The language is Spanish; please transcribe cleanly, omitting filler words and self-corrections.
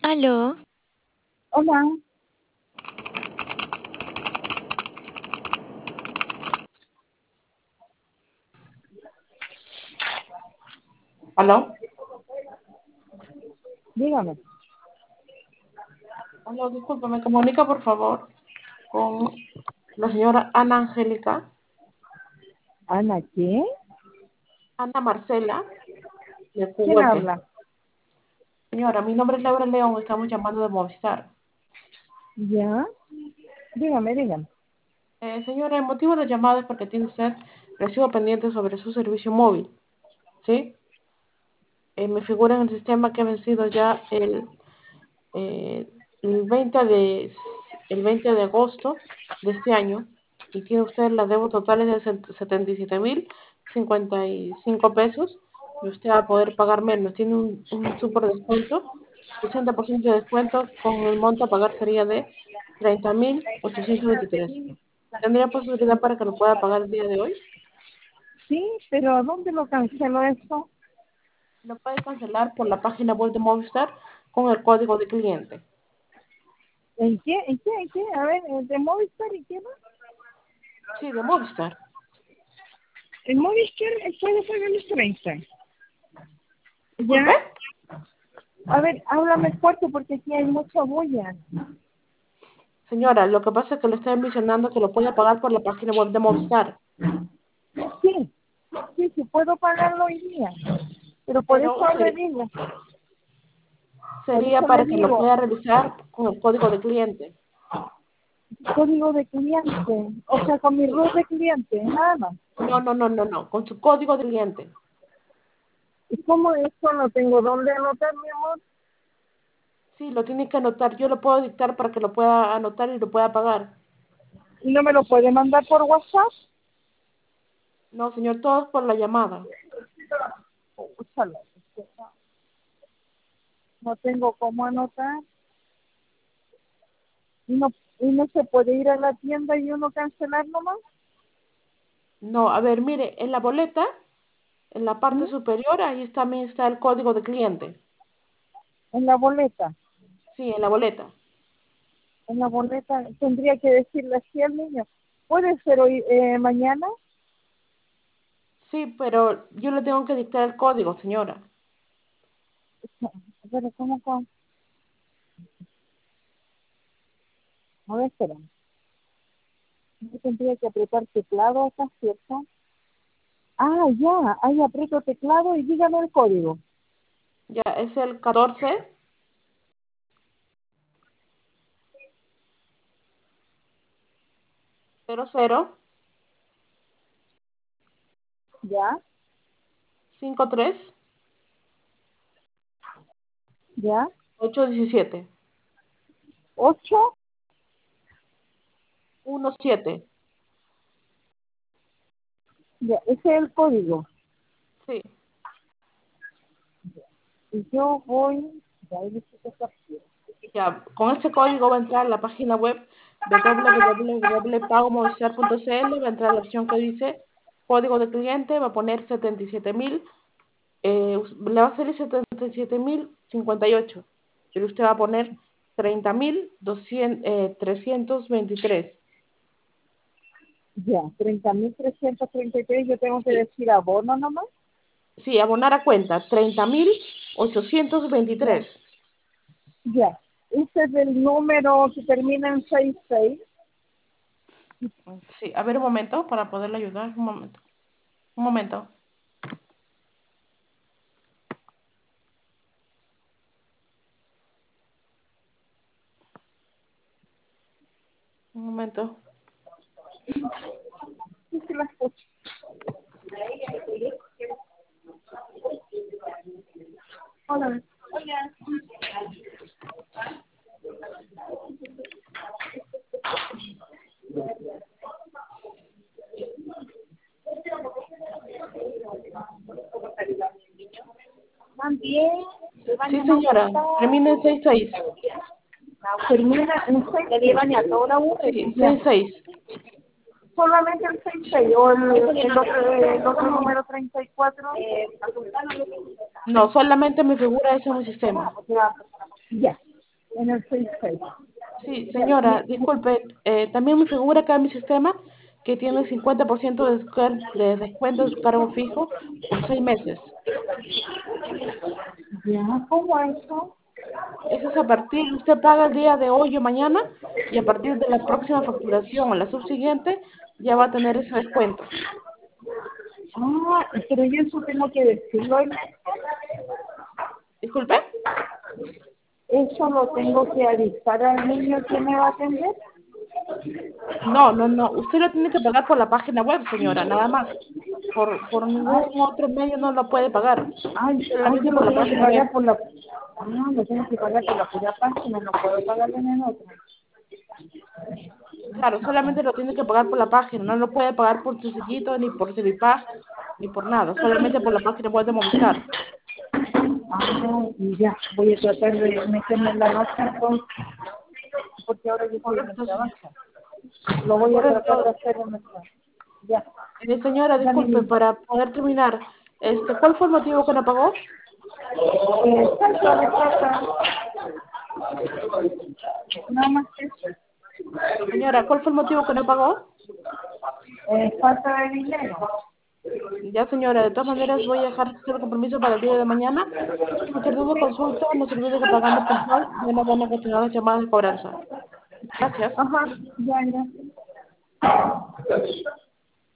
Aló, Hola, ¿Aló? dígame. Hola, disculpa, me comunica por favor con la señora Ana Angélica. Ana, ¿qué? Ana Marcela de ¿Quién QVP. habla? Señora, mi nombre es Laura León, estamos llamando de Movistar. ¿Ya? Dígame. Señora, el motivo de la llamada es porque tiene usted recibo pendiente sobre su servicio móvil, ¿sí? Me figura en el sistema que ha vencido ya eh, el 20 de, el 20 de agosto de este año y tiene usted la deuda total de 77.055 pesos y usted va a poder pagar menos. Tiene un súper descuento, 60% de descuento con el monto a pagar sería de 30.823. ¿Tendría posibilidad para que lo pueda pagar el día de hoy? Sí, pero ¿a dónde lo cancelo esto? Lo puede cancelar por la página web de Movistar con el código de cliente. ¿En qué? A ver, ¿de Movistar y qué más? Sí, de Movistar. En Movistar puedo pagar los 30. Disculpe. ¿Ya? A ver, háblame fuerte porque aquí hay mucha bulla. Señora, lo que pasa es que le estoy mencionando que lo puede pagar por la página web de Movistar, Sí, sí, puedo pagarlo hoy día. Pero pero por sería eso le para que lo digo, pueda revisar con el código de cliente. código de cliente, o sea, con mi Sí. RUT de cliente, nada más. No, con su código de cliente. ¿Y cómo eso no tengo dónde anotar, mi amor? Sí, lo tiene que anotar. Yo lo puedo dictar para que lo pueda anotar y lo pueda pagar. ¿Y no me lo puede mandar por WhatsApp? No, señor, todo es por la llamada. Úsalo. No tengo cómo anotar. Y no se puede ir a la tienda y uno cancelar nomás. No, a ver, mire, en la boleta, en la parte ¿Mm? superior, también está el código de cliente. En la boleta. Sí, en la boleta. En la boleta tendría que decirle así al niño. ¿Puede ser hoy, mañana? Sí, pero yo le tengo que dictar el código, señora. No, pero ¿cómo? A ver, espera. Yo tendría que apretar teclado acá, ¿cierto? Ah, ya. Ahí aprieto teclado y dígame el código. Ya, es el 14 00 ¿Ya? 53 ¿Ya? 817 ¿8? 17. Ya, ese es el código. Sí, Y yo voy, ya ahí dice que captura. ya. Con este código va a entrar a la página web www.pagomovistar.cl, va a entrar a la opción que dice código de cliente, va a poner 77.000, le va a salir 77.058, pero usted va a poner 30.323. Ya, 30.333, yo tengo que Sí, decir abono nomás. sí, abonar a cuenta, Ya, 30.823. ya. Ese es el número que termina en 66. Sí, a ver un momento para poderle ayudar, un momento. Un momento. Un momento. Sí, sí, la escucho. Hola. Hola. Van bien, el Sí, baño no señora. gusta. Termina en 66. Termina en 6, le llevan a toda la U. Sí, Ya. 66. Solamente el 66 o el otro número 34. No, solamente me figura eso en el sistema. Ya. en el 66. Sí, Ya, señora, disculpe, también me figura acá en mi sistema que tiene 50% de descuento de su cargo fijo por 6 meses. ya, ¿cómo eso? Eso es a partir, usted paga el día de hoy o mañana y a partir de la próxima facturación o la subsiguiente ya va a tener ese descuento. Ah, pero yo eso tengo que decirlo. Disculpe. Eso lo tengo que avisar al niño que me va a atender. No, no, no. Usted lo tiene que pagar por la página web, señora, nada más. Por Ay, ningún otro medio no lo puede pagar. yo Solamente lo por la tengo que página web. pagar por la... Ah, lo tengo que pagar por la pura página, no puedo pagarlo en el otro. Claro, solamente lo tiene que pagar por la página. No lo puede pagar por su sellito, ni por Civipag, ni por nada. Solamente por la página web de Movistar. Ah, y ya, voy a tratar de meterme en la noche entonces, porque ahora yo estoy en el Correcto, señor. trabajo. Lo voy a tratar de Correcto. hacer en el trabajo. Ya, Señora, ya mi disculpe, niña. para poder terminar, ¿cuál fue el motivo que no pagó? Falta de plata, nada más que eso. Señora, ¿cuál fue el motivo que no pagó? Falta de dinero. Ya, señora, de todas maneras voy a dejar el compromiso para el día de mañana. Cualquier duda o consulta, no se olvide que pagando puntual ya no van a continuar las llamadas de cobranza. Gracias. Ajá, ya, ya.